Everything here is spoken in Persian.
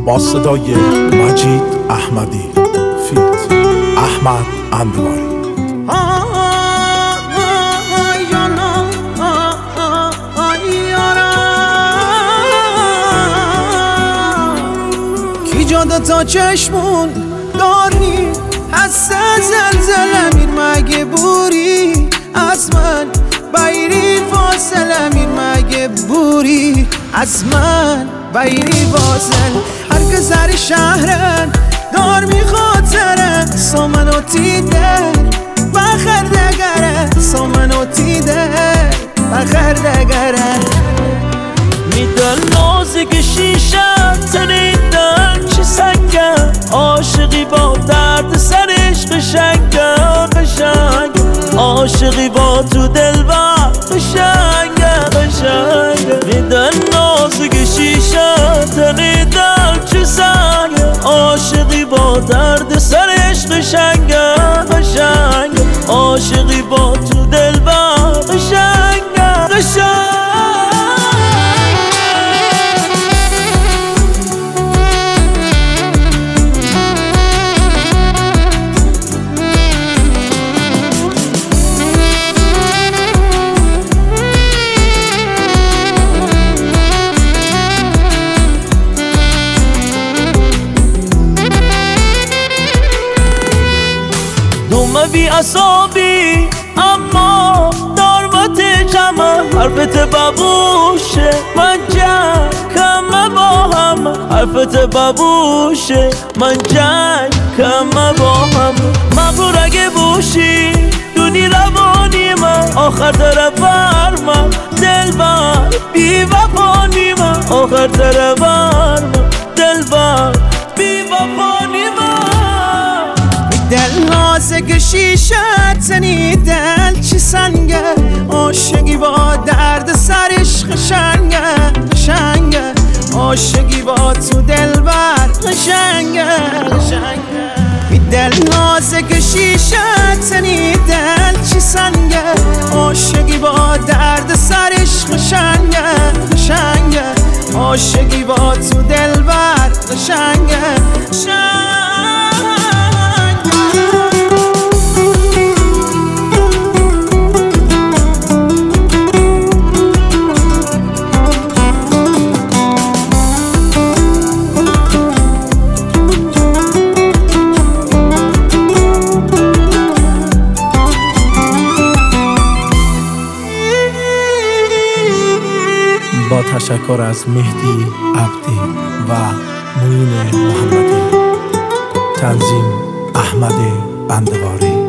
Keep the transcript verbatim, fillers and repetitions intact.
با صدای مجید احمدی فیت احمد اندواری. کی جاده تا چشمون داری حس زلزله میر مگه بوری از من بایری فاصله میر مگه بوری از من بایری فاصل هر که سر شهرن دار می خاطره سامنو تیده بخر دگره سامنو تیده بخر دگره میدن نازک شیشه تنیدن چه سنگه عاشقی با درد سرش قشنگه قشنگه عاشقی با تو دلبر قشنگه قشنگه میدن نازک شیشه تنیدن چه سنگه عاشقی با درد سرش قشنگه قشنگه عاشقی با تو دلبر قشنگه قشنگه دومه بی اصابی اما دارمت جمع حرفت ببوشه من جنگ کمه با هم حرفت ببوشه من جنگ کمه با هم مغرور اگه بوشی دونی روانی من آخر طرفر من دلبر بی وفانی من آخر طرفر من دلبر بی وفانی من دل نازک شیشه تنی دل چی سنگه عاشقی با درد سرش قشنگه قشنگه عاشقی با تو دلبر قشنگه قشنگه دل نازک شیشه تنی دل چی سنگه عاشقی با درد سرش قشنگه قشنگه عاشقی با تو دلبر قشنگه قشنگه با تشکر از مهدی عبدی و معین محمدی، تنظیم احمد اندواری.